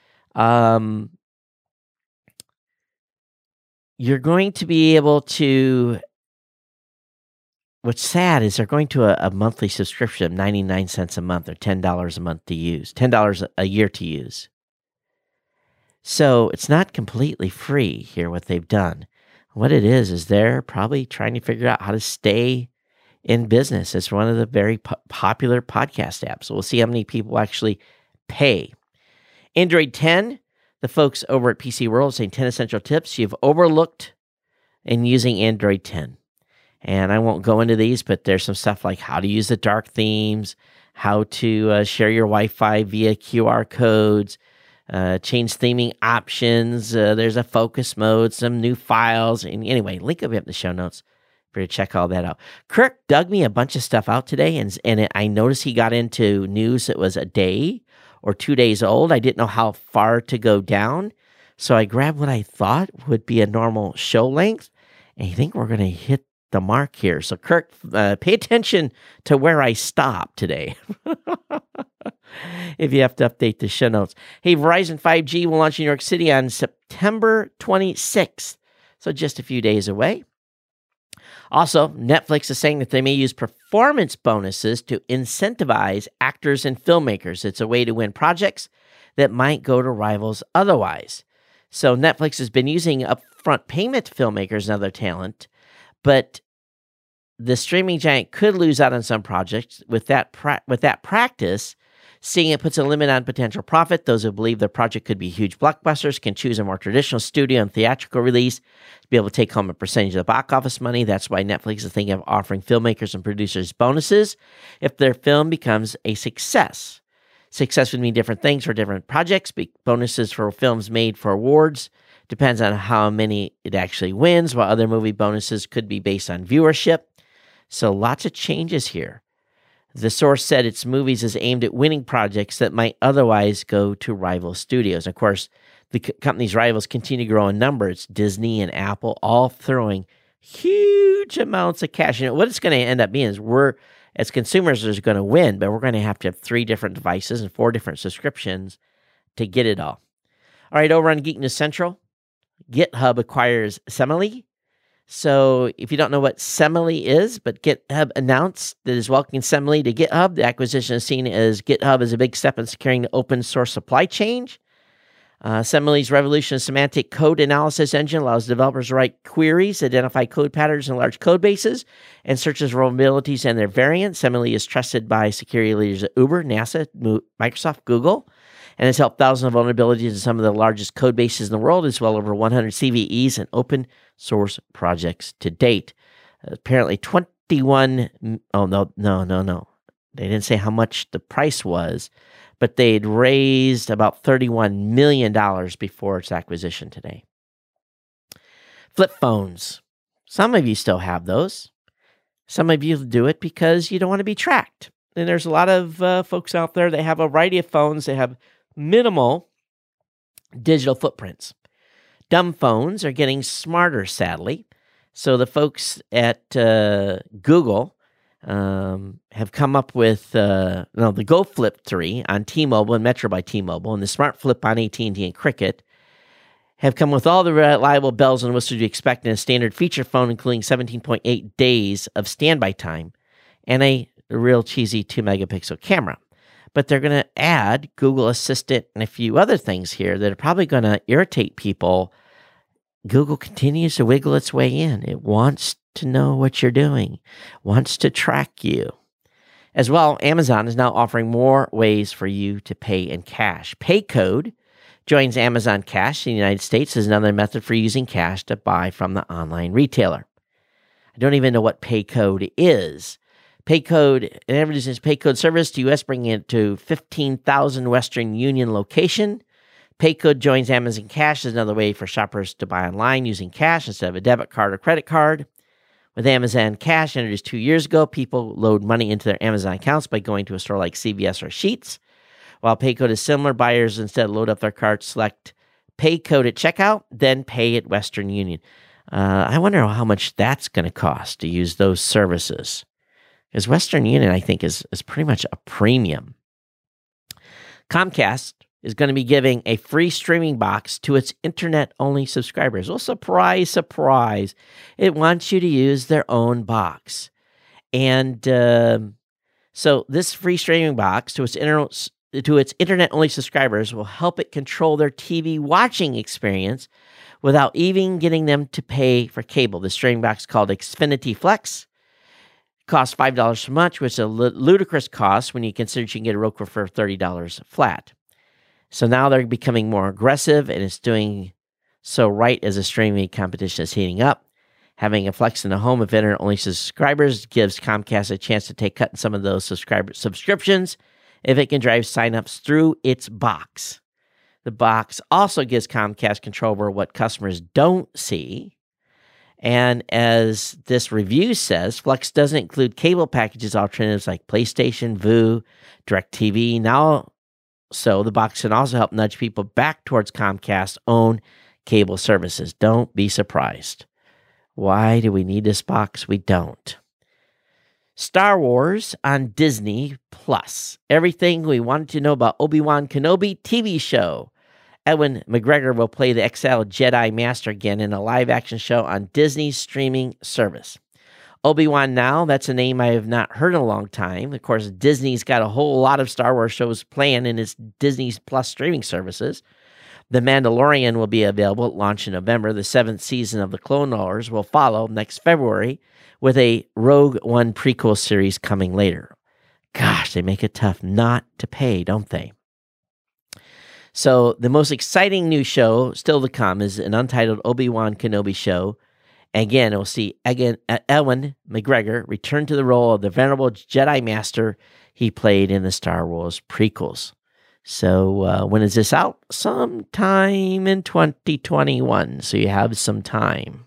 you're going to be able to... What's sad is they're going to a monthly subscription of 99 cents a month or $10 a month to use, $10 a year to use. So it's not completely free here, what they've done. What it is they're probably trying to figure out how to stay in business. It's one of the very popular podcast apps. So we'll see how many people actually pay. Android 10, the folks over at PC World saying 10 essential tips you've overlooked in using Android 10. And I won't go into these, but there's some stuff like how to use the dark themes, how to share your Wi-Fi via QR codes, change theming options. There's a focus mode, some new files. And anyway, link will be up in the show notes for you to check all that out. Kirk dug me a bunch of stuff out today, and I noticed he got into news that was a day or 2 days old. I didn't know how far to go down, so I grabbed what I thought would be a normal show length, and I think we're going to hit the mark here. So Kirk, pay attention to where I stop today. If you have to update the show notes. Hey, Verizon 5G will launch in New York City on September 26th. So just a few days away. Also, Netflix is saying that they may use performance bonuses to incentivize actors and filmmakers. It's a way to win projects that might go to rivals otherwise. So Netflix has been using upfront payment to filmmakers and other talent, but the streaming giant could lose out on some projects with that practice, Seeing it puts a limit on potential profit. Those who believe their project could be huge blockbusters can choose a more traditional studio and theatrical release to be able to take home a percentage of the box office money. That's why Netflix is thinking of offering filmmakers and producers bonuses if their film becomes a success. Success would mean different things for different projects. Bonuses for films made for awards depends on how many it actually wins, while other movie bonuses could be based on viewership. So lots of changes here. The source said its movies is aimed at winning projects that might otherwise go to rival studios. Of course, the company's rivals continue to grow in number. It's Disney and Apple all throwing huge amounts of cash. What it's going to end up being is we're, as consumers, are going to win, but we're going to have 3 different devices and 4 different subscriptions to get it all. All right, over on Geek News Central, GitHub acquires Semily. So if you don't know what Semily is, but GitHub announced that is welcoming Semily to GitHub. The acquisition is seen as GitHub as a big step in securing the open source supply chain. Semily's revolutionary semantic code analysis engine allows developers to write queries, identify code patterns in large code bases, and searches for vulnerabilities and their variants. Semily is trusted by security leaders at Uber, NASA, Microsoft, Google, and has helped thousands of vulnerabilities in some of the largest code bases in the world, as well as over 100 CVEs and open source projects to date. Apparently 21, no. They didn't say how much the price was, but they'd raised about $31 million before its acquisition today. Flip phones. Some of you still have those. Some of you do it because you don't want to be tracked. And there's a lot of folks out there that have a variety of phones. They have minimal digital footprints. Dumb phones are getting smarter, sadly. So the folks at Google have come up with the Go Flip 3 on T-Mobile and Metro by T-Mobile, and the Smart Flip on AT&T and Cricket have come with all the reliable bells and whistles you expect in a standard feature phone, including 17.8 days of standby time and a real cheesy 2-megapixel camera. But they're going to add Google Assistant and a few other things here that are probably going to irritate people. Google continues to wiggle its way in. It wants to know what you're doing, wants to track you. As well, Amazon is now offering more ways for you to pay in cash. PayCode joins Amazon Cash in the United States as another method for using cash to buy from the online retailer. I don't even know what PayCode is. PayCode, and introduces PayCode service to U.S., bringing it to 15,000 Western Union location. PayCode joins Amazon Cash as another way for shoppers to buy online using cash instead of a debit card or credit card. With Amazon Cash introduced 2 years ago, people load money into their Amazon accounts by going to a store like CVS or Sheetz. While PayCode is similar, buyers instead load up their cart, select PayCode at checkout, then pay at Western Union. I wonder how much that's going to cost to use those services. Because Western Union, I think, is pretty much a premium. Comcast is going to be giving a free streaming box to its internet-only subscribers. Well, surprise, surprise. It wants you to use their own box. And so this free streaming box to its internet-only subscribers will help it control their TV watching experience without even getting them to pay for cable. The streaming box called Xfinity Flex costs $5 per month, which is a ludicrous cost when you consider you can get a Roku for $30 flat. So now they're becoming more aggressive, and it's doing so right as the streaming competition is heating up. Having a Flex in the home of internet-only subscribers gives Comcast a chance to take cut in some of those subscriptions if it can drive signups through its box. The box also gives Comcast control over what customers don't see. And as this review says, Flex doesn't include cable packages alternatives like PlayStation, Vue, DirecTV. Now, so the box can also help nudge people back towards Comcast's own cable services. Don't be surprised. Why do we need this box? We don't. Star Wars on Disney Plus. Everything we wanted to know about Obi-Wan Kenobi TV show. Ewan McGregor will play the exiled Jedi Master again in a live-action show on Disney's streaming service. Obi-Wan Now, that's a name I have not heard in a long time. Of course, Disney's got a whole lot of Star Wars shows playing in its Disney Plus streaming services. The Mandalorian will be available at launch in November. The 7th season of The Clone Wars will follow next February with a Rogue One prequel series coming later. Gosh, they make it tough not to pay, don't they? So the most exciting new show still to come is an untitled Obi-Wan Kenobi show. Again, we'll see Ewan McGregor return to the role of the venerable Jedi Master he played in the Star Wars prequels. So when is this out? Sometime in 2021, so you have some time.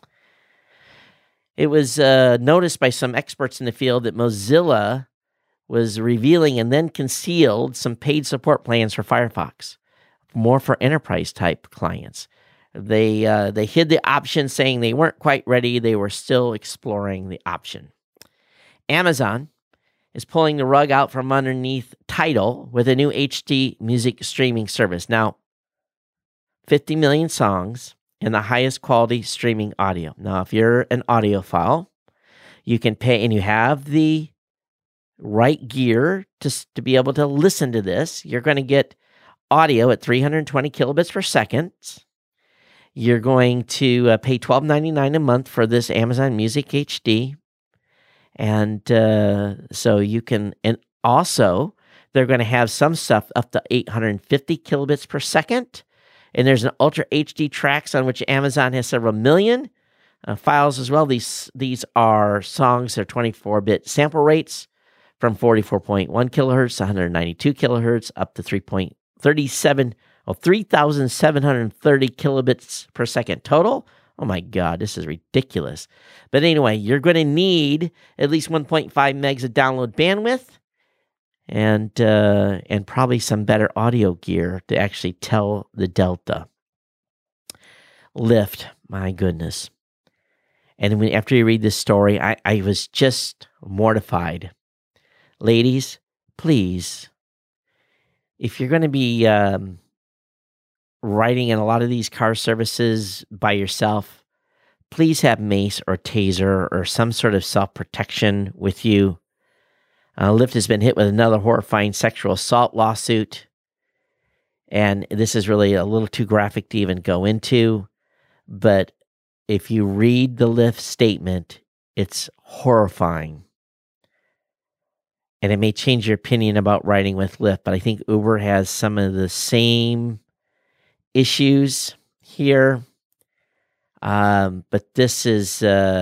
It was noticed by some experts in the field that Mozilla was revealing and then concealed some paid support plans for Firefox, more for enterprise-type clients. They hid the option, saying they weren't quite ready. They were still exploring the option. Amazon is pulling the rug out from underneath Tidal with a new HD music streaming service. Now, 50 million songs and the highest quality streaming audio. Now, if you're an audiophile, you can pay, and you have the right gear to be able to listen to this. You're going to get audio at 320 kilobits per second. You're going to pay $12.99 a month for this Amazon Music HD. And so you can, and also they're going to have some stuff up to 850 kilobits per second. And there's an Ultra HD tracks on which Amazon has several million files as well. These are songs, they're 24-bit sample rates from 44.1 kilohertz to 192 kilohertz up to 3,730 kilobits per second total. Oh my God, this is ridiculous. But anyway, you're going to need at least 1.5 megs of download bandwidth and probably some better audio gear to actually tell the delta. Lyft, my goodness. And after you read this story, I was just mortified. Ladies, please, if you're going to be riding in a lot of these car services by yourself, please have mace or taser or some sort of self-protection with you. Lyft has been hit with another horrifying sexual assault lawsuit, and this is really a little too graphic to even go into, but if you read the Lyft statement, it's horrifying. And it may change your opinion about riding with Lyft, but I think Uber has some of the same issues here. But this is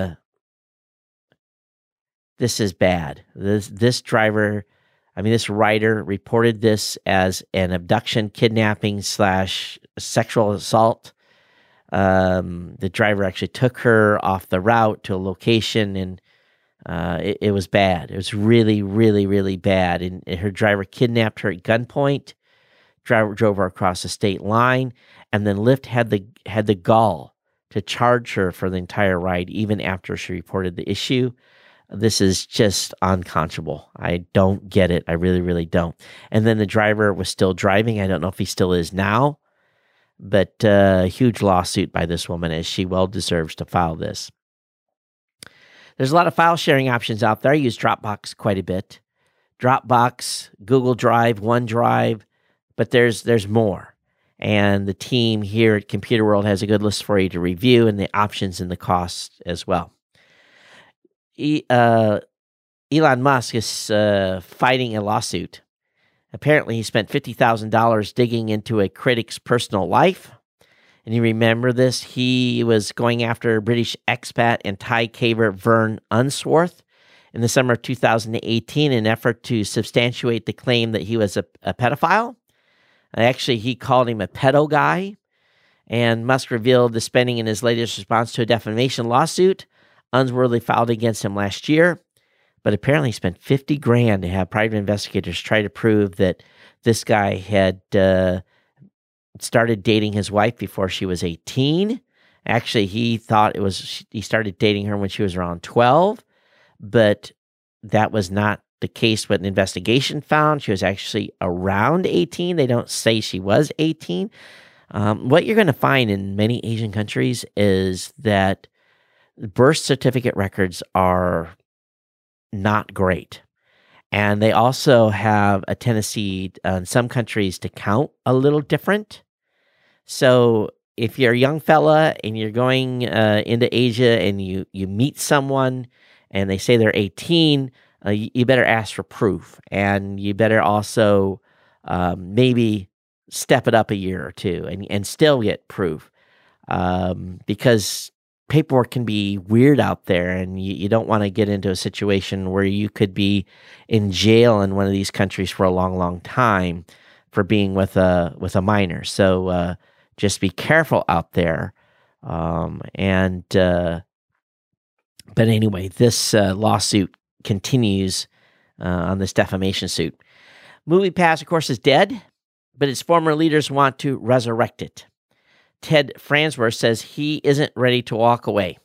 bad. This driver, this rider reported this as an abduction, kidnapping / sexual assault. The driver actually took her off the route to a location, and it was bad. It was really, really, really bad. And her driver kidnapped her at gunpoint, drove her across the state line, and then Lyft had the gall to charge her for the entire ride, even after she reported the issue. This is just unconscionable. I don't get it. I really, really don't. And then the driver was still driving. I don't know if he still is now, but a huge lawsuit by this woman, as she well deserves to file this. There's a lot of file sharing options out there. I use Dropbox quite a bit. Dropbox, Google Drive, OneDrive, but there's more. And the team here at Computer World has a good list for you to review, and the options and the costs as well. Elon Musk is fighting a lawsuit. Apparently, he spent $50,000 digging into a critic's personal life. And you remember this? He was going after British expat and Thai caver Vern Unsworth in the summer of 2018 in an effort to substantiate the claim that he was a pedophile. Actually, he called him a pedo guy. And Musk revealed the spending in his latest response to a defamation lawsuit Unsworth filed against him last year. But apparently he spent $50,000 to have private investigators try to prove that this guy had started dating his wife before she was 18. Actually, he thought he started dating her when she was around 12, but that was not the case. What an investigation found, she was actually around 18. They don't say she was 18. What you're going to find in many Asian countries is that birth certificate records are not great. And they also have a tendency in some countries to count a little different. So if you're a young fella and you're going into Asia and you meet someone and they say they're 18, you better ask for proof, and you better also maybe step it up a year or two and still get proof, because paperwork can be weird out there, and you don't want to get into a situation where you could be in jail in one of these countries for a long, long time for being with a minor. So just be careful out there. But anyway, this lawsuit continues on this defamation suit. MoviePass, of course, is dead, but its former leaders want to resurrect it. Ted Fransworth says he isn't ready to walk away.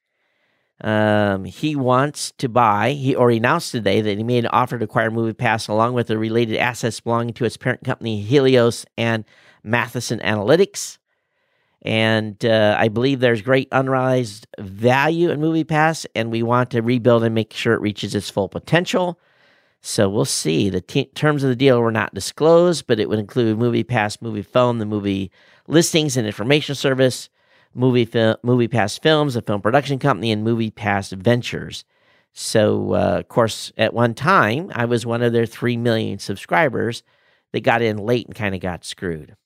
He wants to buy, he announced today that he made an offer to acquire MoviePass along with the related assets belonging to its parent company, Helios and Matheson Analytics. And I believe there's great unrealized value in MoviePass, and we want to rebuild and make sure it reaches its full potential. So we'll see. The terms of the deal were not disclosed, but it would include MoviePass, MoviePhone, the movie listings and information service, MoviePass Films, a film production company, and MoviePass Ventures. So, of course, at one time, I was one of their 3 million subscribers. They got in late and kind of got screwed.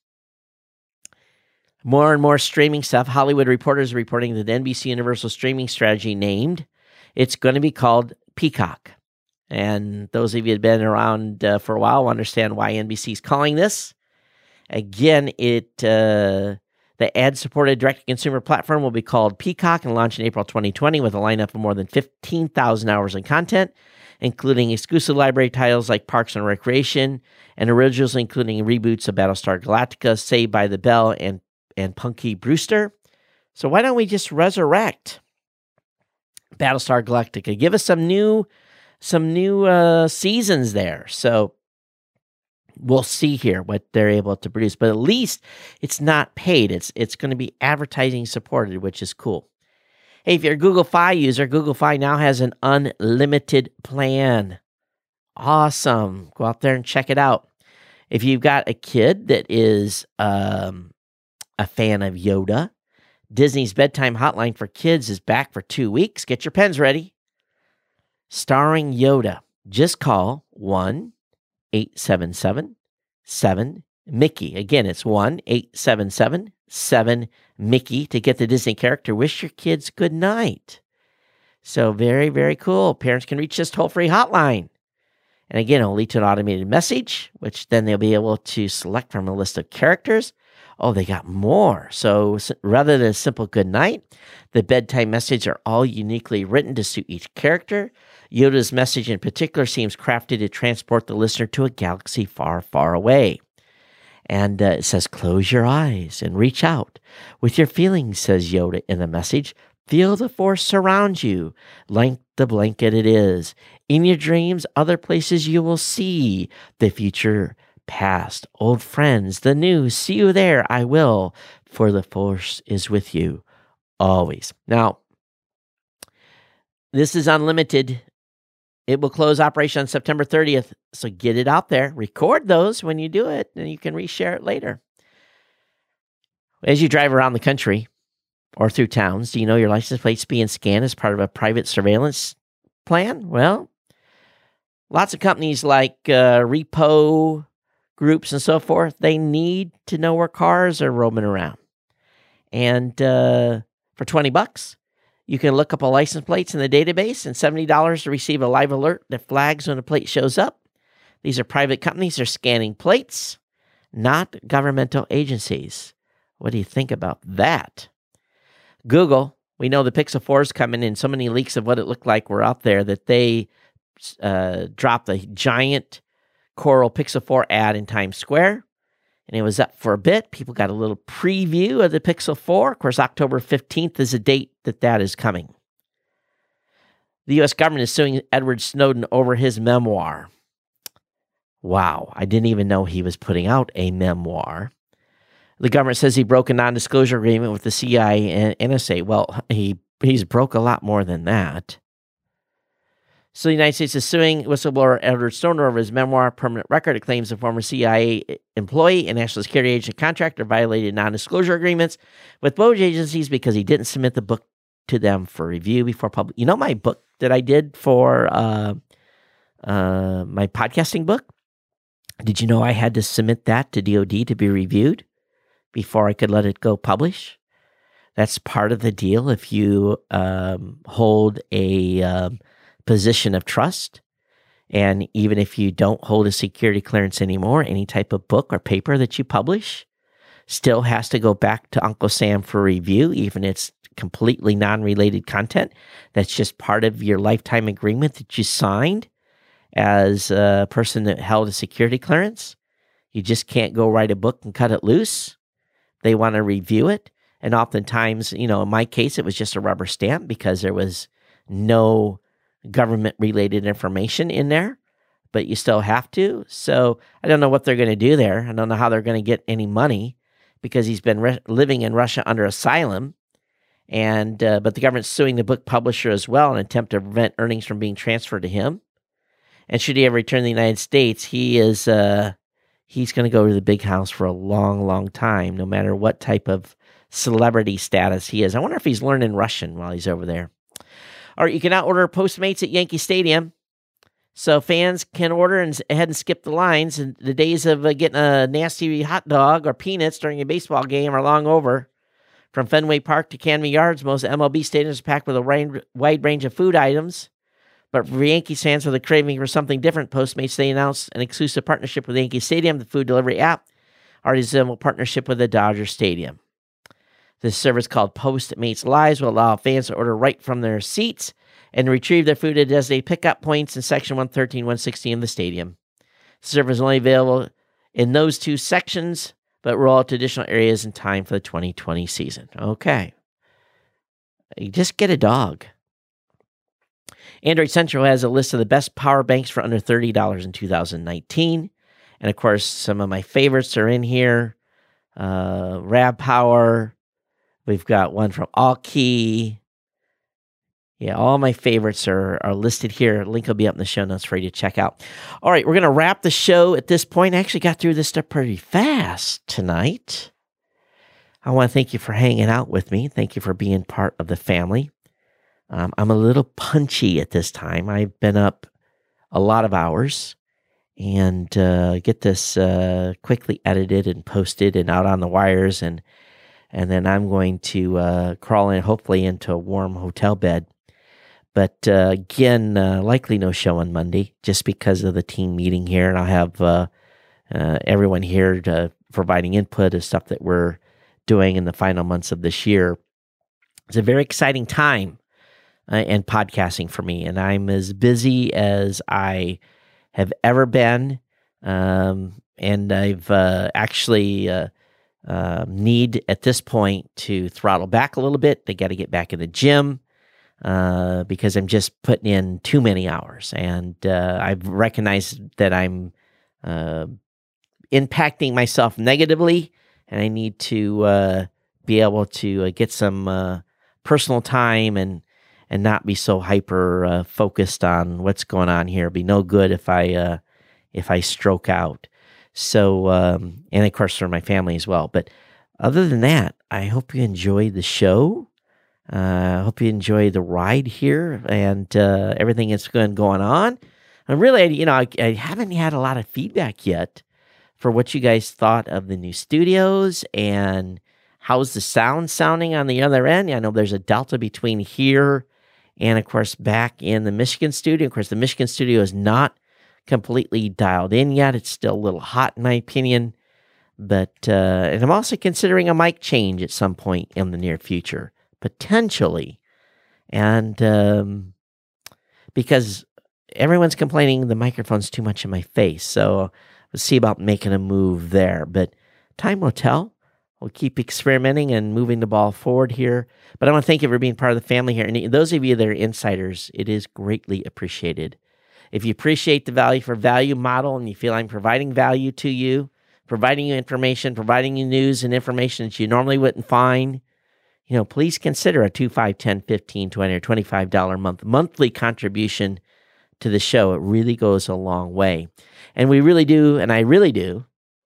More and more streaming stuff. Hollywood Reporter is reporting that the NBC Universal streaming strategy named, it's going to be called Peacock. And those of you that have been around for a while understand why NBC is calling this. Again, the ad-supported direct-to-consumer platform will be called Peacock and launch in April 2020 with a lineup of more than 15,000 hours of content, including exclusive library titles like Parks and Recreation and originals including reboots of Battlestar Galactica, Saved by the Bell, and Punky Brewster. So why don't we just resurrect Battlestar Galactica? Give us some new seasons there. So we'll see here what they're able to produce, but at least it's not paid. It's going to be advertising supported, which is cool. Hey, if you're a Google Fi user, Google Fi now has an unlimited plan. Awesome. Go out there and check it out. If you've got a kid that is a fan of Yoda, Disney's Bedtime Hotline for Kids is back for 2 weeks. Get your pens ready. Starring Yoda. Just call 1-877-7-MICKEY. Again, it's 1-877-7-MICKEY to get the Disney character. Wish your kids good night. So very, very cool. Parents can reach this toll-free hotline. And again, it'll lead to an automated message, which then they'll be able to select from a list of characters. Oh, they got more. So rather than a simple good night, the bedtime messages are all uniquely written to suit each character. Yoda's message in particular seems crafted to transport the listener to a galaxy far, far away. And it says, close your eyes and reach out. With your feelings, says Yoda in the message, feel the force surround you, like the blanket it is. In your dreams, other places you will see the future, past, old friends, the new. See you there, I will, for the force is with you always. Now, this is unlimited. It will close operation on September 30th, so get it out there. Record those when you do it, and you can reshare it later. As you drive around the country or through towns, do you know your license plate's being scanned as part of a private surveillance plan? Well, lots of companies like repo groups and so forth, they need to know where cars are roaming around. And for $20, you can look up a license plates in the database and $70 to receive a live alert that flags when a plate shows up. These are private companies. They're scanning plates, not governmental agencies. What do you think about that? Google, we know the Pixel 4 is coming in. So many leaks of what it looked like were out there that they dropped a giant Coral Pixel 4 ad in Times Square. And it was up for a bit. People got a little preview of the Pixel 4. Of course, October 15th is the date that is coming. The U.S. government is suing Edward Snowden over his memoir. Wow, I didn't even know he was putting out a memoir. The government says he broke a non-disclosure agreement with the CIA and NSA. Well, he's broke a lot more than that. So the United States is suing whistleblower Edward Snowden over his memoir, Permanent Record. It claims a former CIA employee and national security agent contractor violated non-disclosure agreements with both agencies because he didn't submit the book to them for review before public. You know my book that I did for my podcasting book. Did you know I had to submit that to DoD to be reviewed before I could let it go publish? That's part of the deal if you hold a position of trust. And even if you don't hold a security clearance anymore, any type of book or paper that you publish still has to go back to Uncle Sam for review, even if it's completely non-related content. That's just part of your lifetime agreement that you signed as a person that held a security clearance. You just can't go write a book and cut it loose. They want to review it. And oftentimes, in my case, it was just a rubber stamp because there was no government-related information in there, but you still have to. So I don't know what they're going to do there. I don't know how they're going to get any money because he's been living in Russia under asylum. And but the government's suing the book publisher as well in an attempt to prevent earnings from being transferred to him. And should he ever return to the United States, he's going to go to the big house for a long, long time, no matter what type of celebrity status he is. I wonder if he's learning Russian while he's over there. All right, you can now order Postmates at Yankee Stadium. So fans can order and ahead and skip the lines. And the days of getting a nasty hot dog or peanuts during a baseball game are long over. From Fenway Park to Camden Yards, most MLB stadiums are packed with a wide range of food items. But for Yankees fans with a craving for something different, Postmates, they announced an exclusive partnership with Yankee Stadium, the food delivery app, artisanal partnership with the Dodger Stadium. This service called Postmates Live will allow fans to order right from their seats and retrieve their food at designated pickup points in Section 113, 160 in the stadium. The service is only available in those two sections, but roll out to additional areas in time for the 2020 season. Okay. You just get a dog. Android Central has a list of the best power banks for under $30 in 2019. And of course, some of my favorites are in here. Rab Power. We've got one from Allkey. Yeah, all my favorites are listed here. Link will be up in the show notes for you to check out. All right, we're going to wrap the show at this point. I actually got through this stuff pretty fast tonight. I want to thank you for hanging out with me. Thank you for being part of the family. I'm a little punchy at this time. I've been up a lot of hours and get this quickly edited and posted and out on the wires. And then I'm going to crawl in, hopefully, into a warm hotel bed. But again, likely no show on Monday just because of the team meeting here. And I'll have everyone here providing input of stuff that we're doing in the final months of this year. It's a very exciting time in podcasting for me. And I'm as busy as I have ever been. And I've actually need at this point to throttle back a little bit. They got to get back in the gym. Because I'm just putting in too many hours. And I've recognized that I'm impacting myself negatively, and I need to be able to get some personal time and not be so hyper focused on what's going on here. It'd be no good if I stroke out. So, and of course for my family as well. But other than that, I hope you enjoyed the show. I hope you enjoy the ride here and everything that's going on. And really, I haven't had a lot of feedback yet for what you guys thought of the new studios and how's the sound sounding on the other end. I know there's a delta between here and, of course, back in the Michigan studio. Of course, the Michigan studio is not completely dialed in yet. It's still a little hot, in my opinion. But and I'm also considering a mic change at some point in the near future. Potentially, and because everyone's complaining the microphone's too much in my face, so we'll see about making a move there, but time will tell. We'll keep experimenting and moving the ball forward here, but I want to thank you for being part of the family here, and those of you that are insiders, it is greatly appreciated. If you appreciate the value for value model and you feel I'm providing value to you, providing you information, providing you news and information that you normally wouldn't find, please consider a $2, $5, $10, $15, $20, or $25 monthly contribution to the show. It really goes a long way. And we really do, and I really do,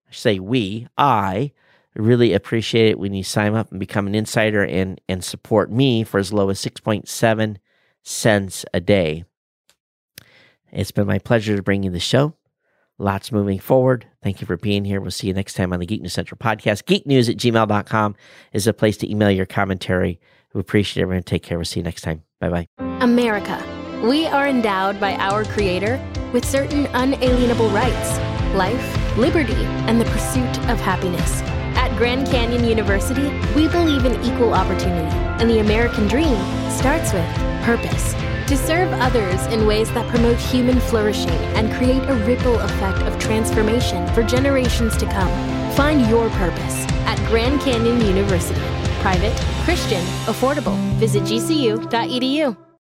I really appreciate it when you sign up and become an insider and support me for as low as 6.7 cents a day. It's been my pleasure to bring you the show. Lots moving forward. Thank you for being here. We'll see you next time on the Geek News Central podcast. geeknews@gmail.com is a place to email your commentary. We appreciate everyone. Take care. We'll see you next time. Bye-bye. America. We are endowed by our Creator with certain unalienable rights: life, liberty, and the pursuit of happiness. At Grand Canyon University, we believe in equal opportunity, and the American dream starts with purpose. To serve others in ways that promote human flourishing and create a ripple effect of transformation for generations to come. Find your purpose at Grand Canyon University. Private, Christian, affordable. Visit gcu.edu.